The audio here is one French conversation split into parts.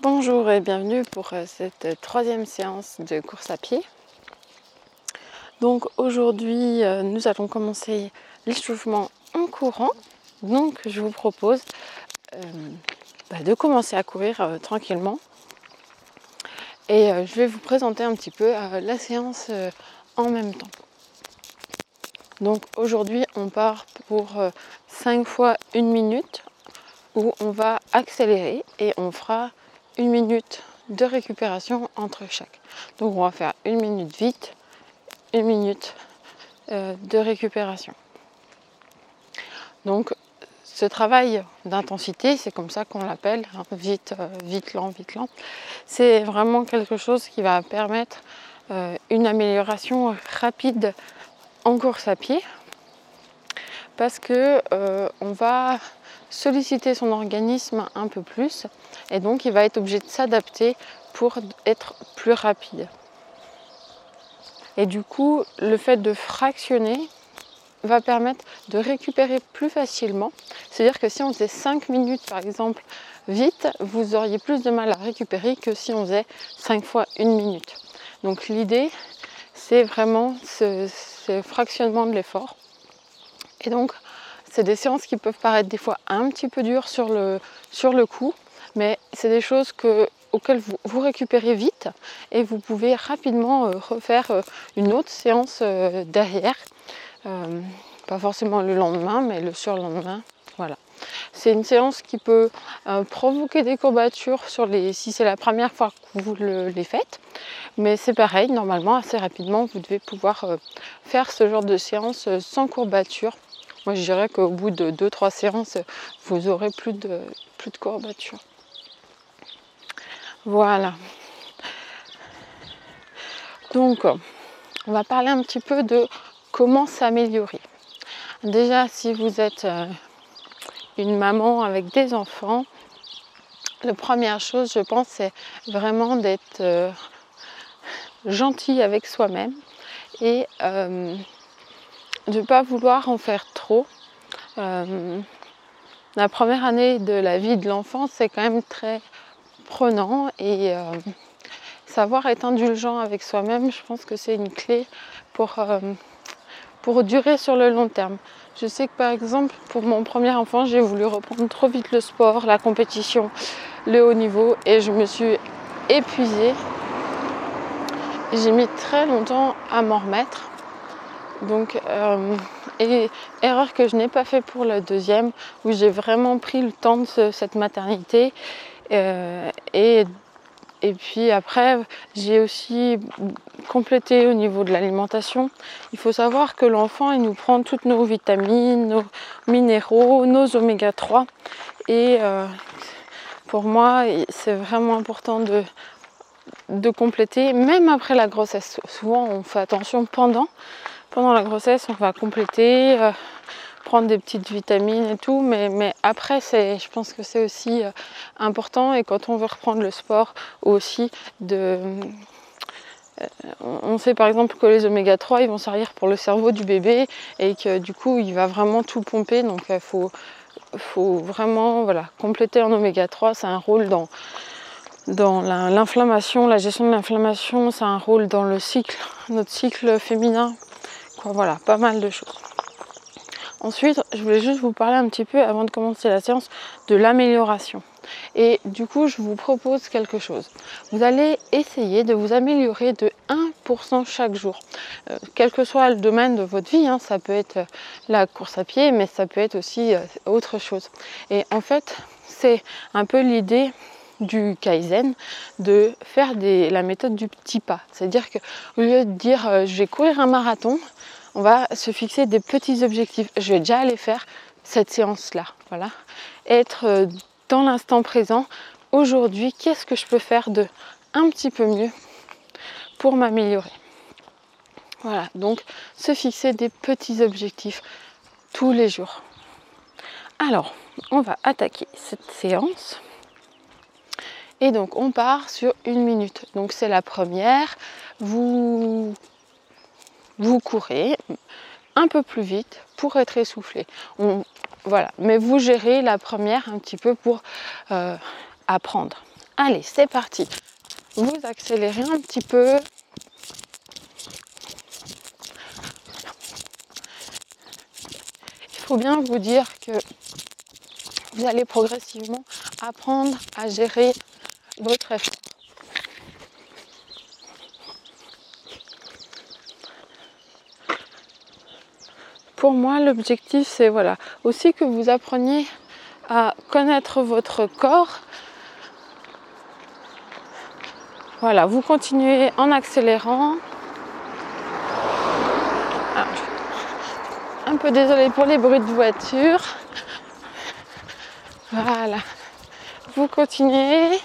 Bonjour et bienvenue pour cette troisième séance de course à pied. Donc aujourd'hui nous allons commencer l'échauffement en courant. Donc je vous propose de commencer à courir tranquillement. Et je vais vous présenter un petit peu la séance en même temps. Donc aujourd'hui on part pour 5 fois 1 minute où on va accélérer et on fera 1 minute de récupération entre chaque. Donc on va faire 1 minute vite, 1 minute de récupération. Donc ce travail d'intensité, c'est comme ça qu'on l'appelle, hein, vite, lent, c'est vraiment quelque chose qui va permettre une amélioration rapide en course à pied parce que on va solliciter son organisme un peu plus et donc il va être obligé de s'adapter pour être plus rapide. Et du coup, le fait de fractionner va permettre de récupérer plus facilement. C'est-à-dire que si on faisait 5 minutes par exemple vite, vous auriez plus de mal à récupérer que si on faisait 5 fois 1 minute. Donc l'idée, c'est vraiment ce fractionnement de l'effort. Et donc, c'est des séances qui peuvent paraître des fois un petit peu dures sur le coup, mais c'est des choses auxquelles vous récupérez vite et vous pouvez rapidement refaire une autre séance derrière. Pas forcément le lendemain, mais le surlendemain. Voilà. C'est une séance qui peut provoquer des courbatures si c'est la première fois que vous les faites. Mais c'est pareil, normalement, assez rapidement, vous devez pouvoir faire ce genre de séance sans courbatures. Moi, je dirais qu'au bout de 2-3 séances, vous aurez plus de courbatures. Voilà. Donc, on va parler un petit peu de comment s'améliorer. Déjà, si vous êtes une maman avec des enfants, la première chose, je pense, c'est vraiment d'être gentil avec soi-même et de ne pas vouloir en faire trop. La première année de la vie de l'enfant, c'est quand même très prenant et savoir être indulgent avec soi-même, je pense que c'est une clé pour durer sur le long terme. Je sais que par exemple, pour mon premier enfant, j'ai voulu reprendre trop vite le sport, la compétition, le haut niveau et je me suis épuisée. J'ai mis très longtemps à m'en remettre. Donc, et erreur que je n'ai pas fait pour le deuxième, où j'ai vraiment pris le temps de cette maternité. Et puis après, j'ai aussi complété au niveau de l'alimentation. Il faut savoir que l'enfant, il nous prend toutes nos vitamines, nos minéraux, nos oméga 3. Et pour moi, c'est vraiment important de compléter, même après la grossesse. Souvent, on fait attention pendant la grossesse, on va compléter, prendre des petites vitamines et tout, mais après, je pense que c'est aussi important. Et quand on veut reprendre le sport aussi, on sait par exemple que les oméga 3, ils vont servir pour le cerveau du bébé et que du coup, il va vraiment tout pomper. Donc, il faut vraiment compléter en oméga 3. C'est un rôle dans l'inflammation, la gestion de l'inflammation, c'est un rôle dans notre cycle féminin. Voilà, pas mal de choses. Ensuite, je voulais juste vous parler un petit peu, avant de commencer la séance, de l'amélioration. Et du coup, je vous propose quelque chose. Vous allez essayer de vous améliorer de 1% chaque jour. Quel que soit le domaine de votre vie, hein, ça peut être la course à pied, mais ça peut être aussi autre chose. Et en fait, c'est un peu l'idée du Kaizen, de faire la méthode du petit pas. C'est-à-dire qu'au lieu de dire je vais courir un marathon, on va se fixer des petits objectifs. Je vais déjà aller faire cette séance-là. Voilà. Être dans l'instant présent. Aujourd'hui, qu'est-ce que je peux faire de un petit peu mieux pour m'améliorer? Voilà. Donc, se fixer des petits objectifs tous les jours. Alors, on va attaquer cette séance. Et donc, on part sur 1 minute. Donc, c'est la première. Vous courez un peu plus vite pour être essoufflé. Voilà. Mais vous gérez la première un petit peu pour apprendre. Allez, c'est parti. Vous accélérez un petit peu. Il faut bien vous dire que vous allez progressivement apprendre à gérer votre effort. Pour moi, l'objectif, c'est voilà, aussi que vous appreniez à connaître votre corps. Voilà, vous continuez en accélérant. Alors, un peu désolée pour les bruits de voiture. Voilà, vous continuez.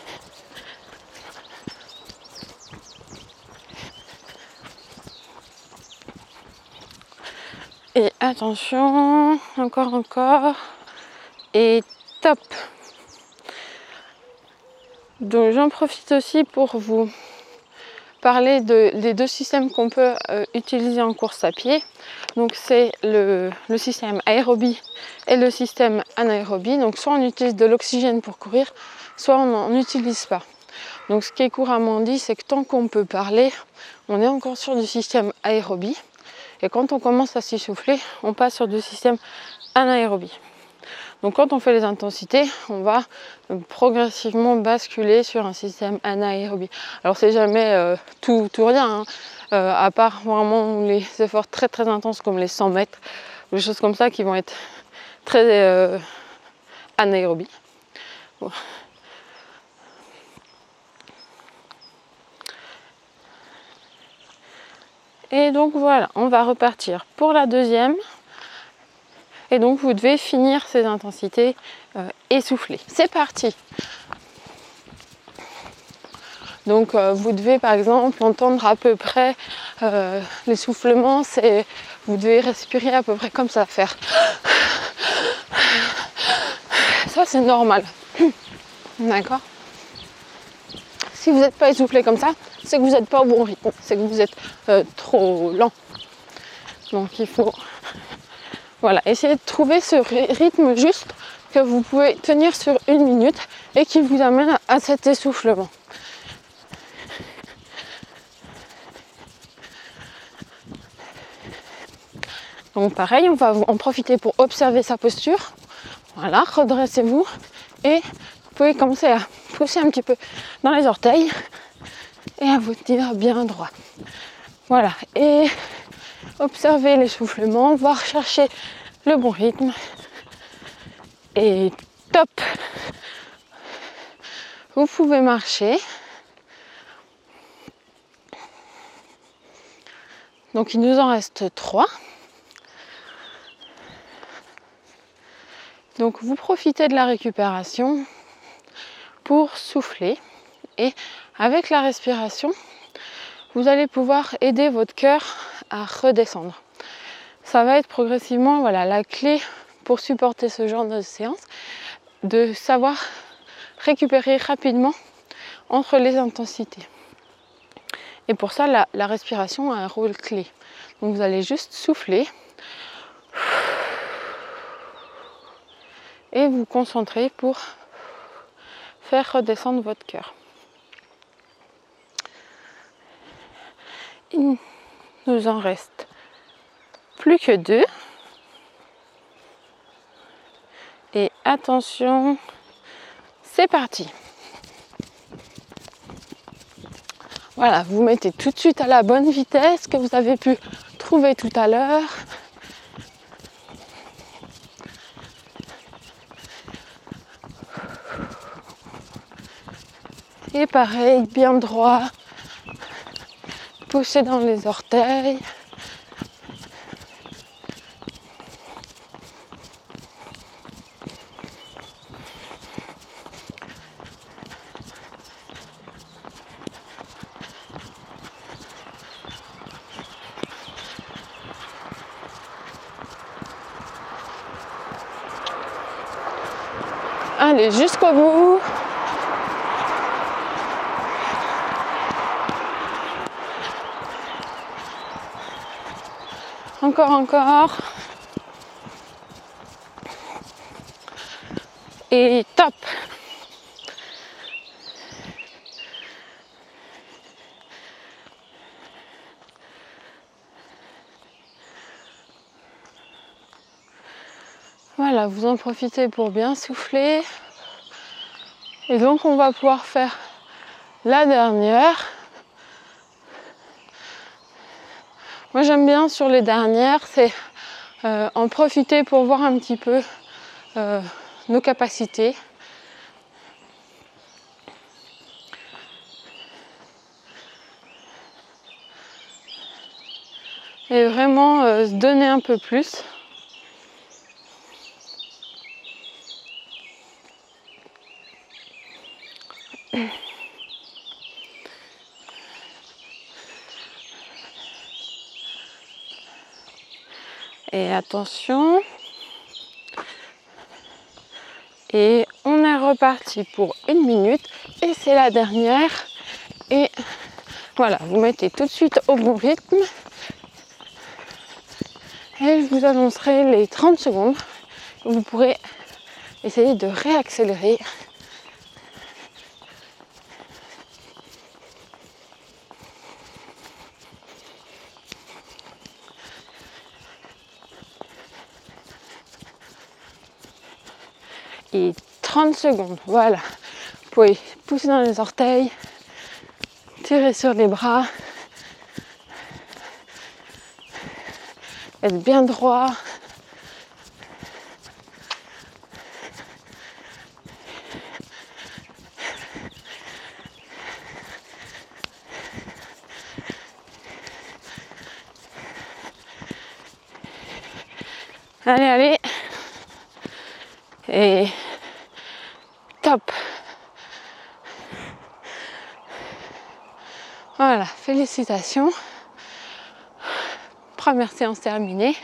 Et attention, encore. Et top. Donc j'en profite aussi pour vous parler des deux systèmes qu'on peut utiliser en course à pied. Donc c'est le système aérobie et le système anaérobie. Donc soit on utilise de l'oxygène pour courir, soit on n'en utilise pas. Donc ce qui est couramment dit, c'est que tant qu'on peut parler, on est encore sur du système aérobie. Et quand on commence à s'essouffler, on passe sur du système anaérobie. Donc quand on fait les intensités, on va progressivement basculer sur un système anaérobie. Alors c'est jamais tout rien, hein, à part vraiment les efforts très très intenses comme les 100 mètres, ou des choses comme ça qui vont être très anaérobie. Bon. Et donc voilà, on va repartir pour la deuxième. Et donc vous devez finir ces intensités essoufflées. C'est parti. Donc vous devez par exemple entendre à peu près l'essoufflement, c'est vous devez respirer à peu près comme ça, faire. Ça c'est normal. D'accord. Si vous n'êtes pas essoufflé comme ça, c'est que vous n'êtes pas au bon rythme, c'est que vous êtes trop lent. Donc il faut voilà, essayez de trouver ce rythme juste que vous pouvez tenir sur 1 minute et qui vous amène à cet essoufflement. Donc pareil, on va en profiter pour observer sa posture. Voilà, redressez-vous et vous pouvez commencer à pousser un petit peu dans les orteils et à vous tenir bien droit. Voilà, et observez l'essoufflement, voir chercher le bon rythme. Et top! Vous pouvez marcher. Donc il nous en reste 3. Donc vous profitez de la récupération pour souffler. Et avec la respiration, vous allez pouvoir aider votre cœur à redescendre. Ça va être progressivement voilà, la clé pour supporter ce genre de séance, de savoir récupérer rapidement entre les intensités. Et pour ça, la respiration a un rôle clé. Donc vous allez juste souffler et vous concentrer pour faire redescendre votre cœur. Il nous en reste plus que 2. Et attention, c'est parti. Voilà, vous mettez tout de suite à la bonne vitesse que vous avez pu trouver tout à l'heure. Et pareil, bien droit. Poussez dans les orteils. Allez, jusqu'au bout. Encore. Et top. Voilà, vous en profitez pour bien souffler. Et donc on va pouvoir faire la dernière. Moi j'aime bien sur les dernières, c'est en profiter pour voir un petit peu nos capacités. Et vraiment se donner un peu plus. Et attention. Et on est reparti pour 1 minute. Et c'est la dernière. Et voilà, vous mettez tout de suite au bon rythme. Et je vous annoncerai les 30 secondes. Vous pourrez essayer de réaccélérer. Et 30 secondes, voilà. Vous pouvez pousser dans les orteils, tirer sur les bras, être bien droit. Allez, allez. Et top. Voilà, félicitations. Première séance terminée.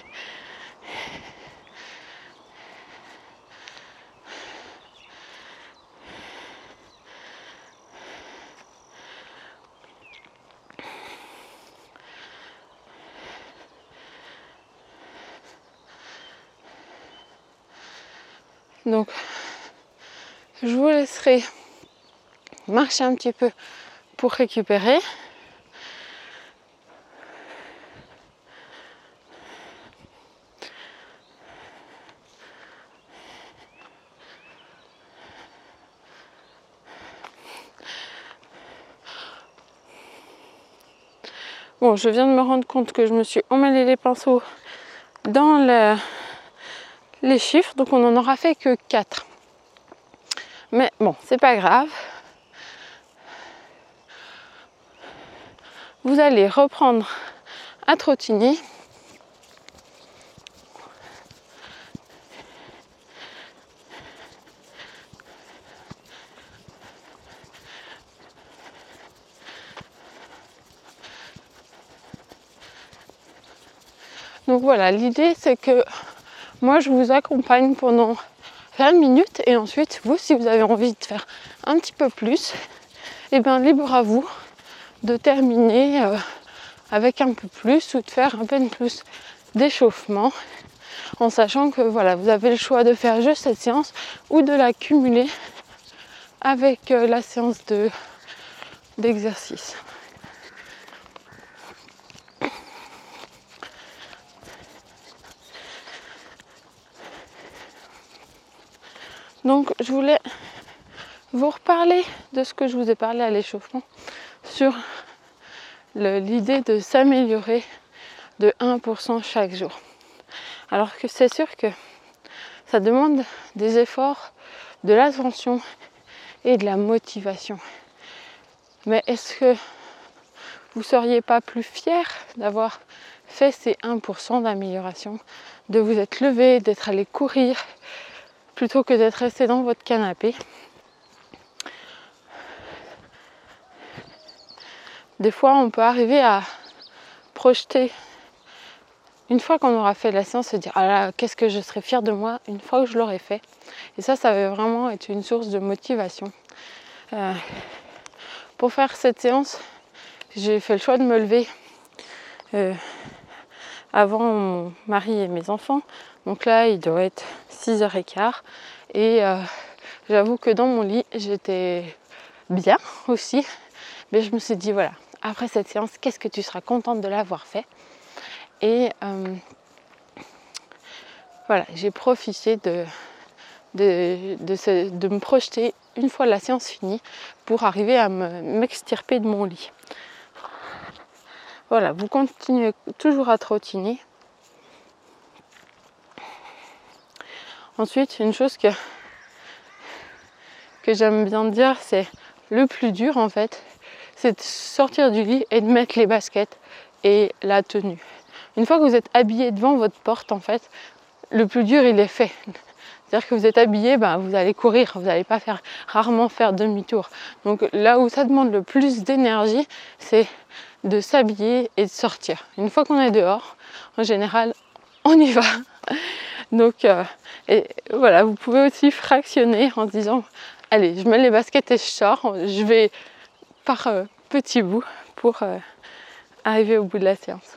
Donc, je vous laisserai marcher un petit peu pour récupérer. Bon, je viens de me rendre compte que je me suis emmêlé les pinceaux dans les chiffres, donc on n'en aura fait que 4. Mais bon, c'est pas grave. Vous allez reprendre à trottiner. Donc voilà, l'idée c'est que moi je vous accompagne pendant 20 minutes et ensuite vous, si vous avez envie de faire un petit peu plus, et bien libre à vous de terminer avec un peu plus ou de faire un peu plus d'échauffement, en sachant que voilà, vous avez le choix de faire juste cette séance ou de la cumuler avec la séance d'exercice. Donc je voulais vous reparler de ce que je vous ai parlé à l'échauffement sur l'idée de s'améliorer de 1% chaque jour. Alors que c'est sûr que ça demande des efforts, de l'attention et de la motivation. Mais est-ce que vous ne seriez pas plus fier d'avoir fait ces 1% d'amélioration, de vous être levé, d'être allé courir, plutôt que d'être resté dans votre canapé? Des fois, on peut arriver à projeter, une fois qu'on aura fait la séance, se dire « Ah là, qu'est-ce que je serais fière de moi une fois que je l'aurai fait ?» Et ça va vraiment être une source de motivation. Pour faire cette séance, j'ai fait le choix de me lever avant mon mari et mes enfants. Donc là, il doit être 6h15. Et j'avoue que dans mon lit, j'étais bien aussi. Mais je me suis dit, voilà, après cette séance, qu'est-ce que tu seras contente de l'avoir fait? Et voilà, j'ai profité de me projeter une fois la séance finie pour arriver à m'extirper de mon lit. Voilà, vous continuez toujours à trottiner. Ensuite, une chose que j'aime bien dire, c'est le plus dur en fait, c'est de sortir du lit et de mettre les baskets et la tenue. Une fois que vous êtes habillé devant votre porte, en fait, le plus dur il est fait. C'est-à-dire que vous êtes habillé, vous allez courir, vous n'allez pas rarement faire demi-tour. Donc là où ça demande le plus d'énergie, c'est de s'habiller et de sortir. Une fois qu'on est dehors, en général, on y va. Donc et voilà, vous pouvez aussi fractionner en se disant allez, je mets les baskets et je sors, je vais par petits bouts pour arriver au bout de la séance.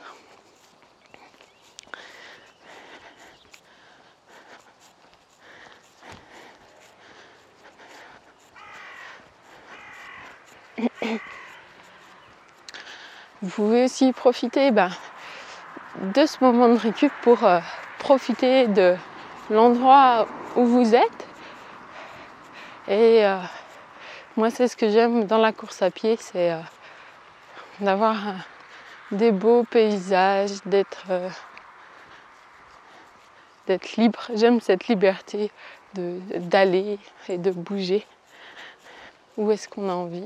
Vous pouvez aussi profiter de ce moment de récup pour profiter de l'endroit où vous êtes. Et moi, c'est ce que j'aime dans la course à pied, c'est d'avoir des beaux paysages, d'être libre. J'aime cette liberté d'aller et de bouger où est-ce qu'on a envie.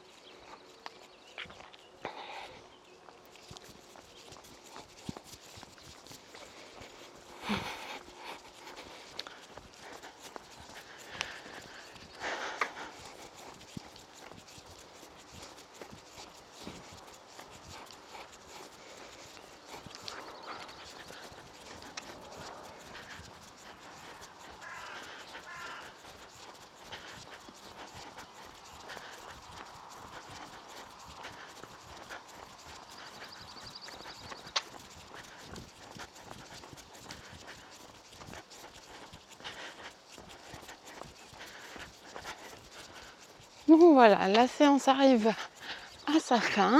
Donc voilà, la séance arrive à sa fin.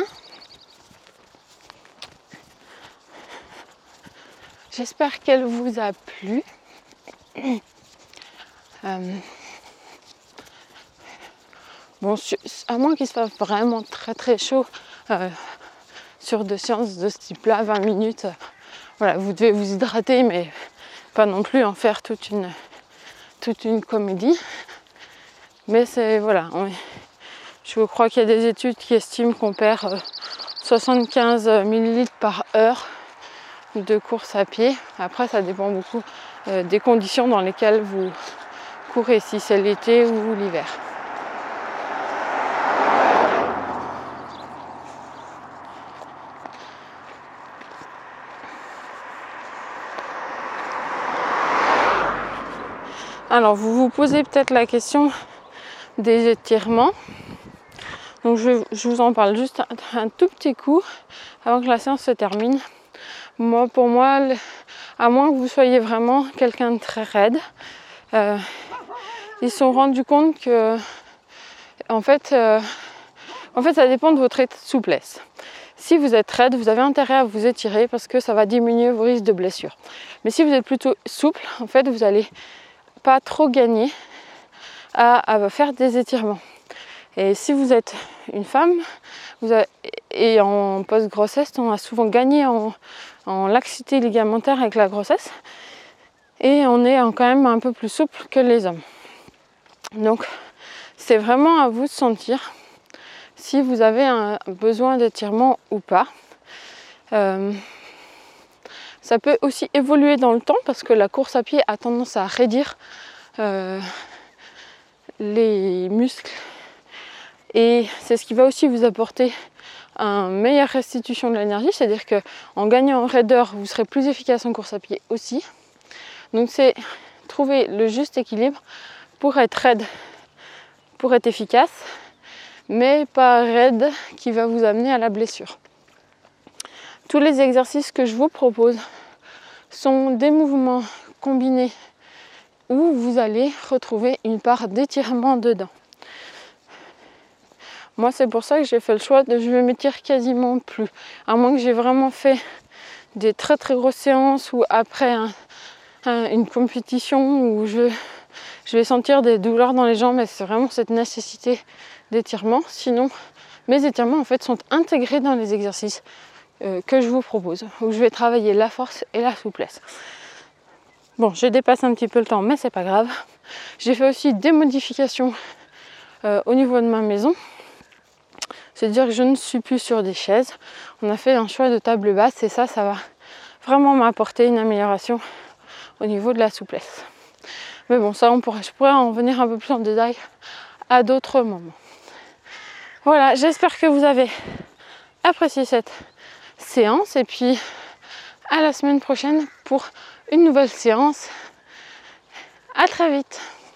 J'espère qu'elle vous a plu. Bon, à moins qu'il se fasse vraiment très très chaud sur des séances de ce type-là, 20 minutes, voilà, vous devez vous hydrater, mais pas non plus en faire toute une comédie. Mais c'est voilà, je crois qu'il y a des études qui estiment qu'on perd 75 ml par heure de course à pied. Après, ça dépend beaucoup des conditions dans lesquelles vous courez, si c'est l'été ou l'hiver. Alors, vous vous posez peut-être la question des étirements. Donc, je vous en parle juste un tout petit coup avant que la séance se termine. Pour moi, à moins que vous soyez vraiment quelqu'un de très raide, ils se sont rendus compte que en fait, ça dépend de votre souplesse. Si vous êtes raide, vous avez intérêt à vous étirer parce que ça va diminuer vos risques de blessure. Mais si vous êtes plutôt souple, en fait, vous n'allez pas trop gagner à faire des étirements. Et si vous êtes une femme, et en post-grossesse, on a souvent gagné en laxité ligamentaire avec la grossesse. Et on est quand même un peu plus souple que les hommes. Donc, c'est vraiment à vous de sentir si vous avez un besoin d'étirement ou pas. Ça peut aussi évoluer dans le temps parce que la course à pied a tendance à raidire les muscles. Et c'est ce qui va aussi vous apporter une meilleure restitution de l'énergie, c'est-à-dire qu'en gagnant en raideur, vous serez plus efficace en course à pied aussi. Donc c'est trouver le juste équilibre pour être raide, pour être efficace, mais pas raide qui va vous amener à la blessure. Tous les exercices que je vous propose sont des mouvements combinés où vous allez retrouver une part d'étirement dedans. Moi, c'est pour ça que j'ai fait le choix de je ne m'étire quasiment plus. À moins que j'ai vraiment fait des très très grosses séances ou après une compétition où je vais sentir des douleurs dans les jambes, et c'est vraiment cette nécessité d'étirement. Sinon, mes étirements en fait sont intégrés dans les exercices que je vous propose, où je vais travailler la force et la souplesse. Bon, j'ai dépassé un petit peu le temps, mais c'est pas grave. J'ai fait aussi des modifications au niveau de ma maison. C'est-à-dire que je ne suis plus sur des chaises. On a fait un choix de table basse et ça va vraiment m'apporter une amélioration au niveau de la souplesse. Mais bon, ça, je pourrais en venir un peu plus en détail à d'autres moments. Voilà, j'espère que vous avez apprécié cette séance et puis à la semaine prochaine pour une nouvelle séance. À très vite.